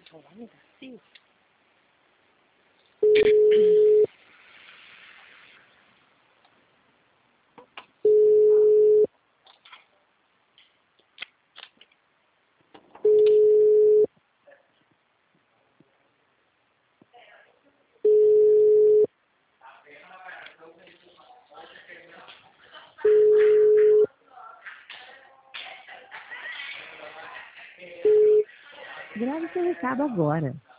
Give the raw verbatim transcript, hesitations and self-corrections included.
Olá, me dá sim. Grave seu recado agora.